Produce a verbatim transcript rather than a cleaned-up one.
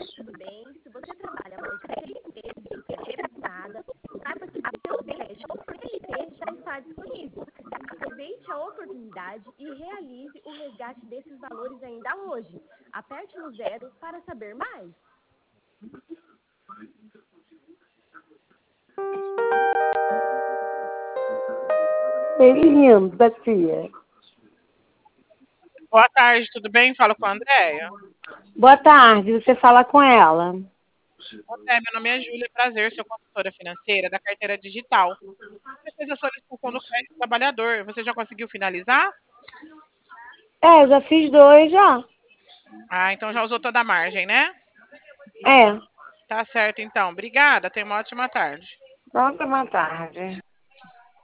tudo bem? Se você trabalha mais de seis meses de carteira assinada, saiba que seu empréstimo C L T já está disponível. Aproveite a oportunidade e realize o resgate desses valores ainda hoje. Aperte no zero para saber mais. Que linda, tia. Boa tarde, tudo bem? Falo com a Andréia. Boa tarde, você fala com ela. Andréia, meu nome é Júlia, prazer, sou consultora financeira da carteira digital. Você fez a solicitação do crédito trabalhador, você já conseguiu finalizar? É, eu já fiz dois já. Ah, então já usou toda a margem, né? É. Tá certo, então. Obrigada, tenha uma ótima tarde. Ótima tarde.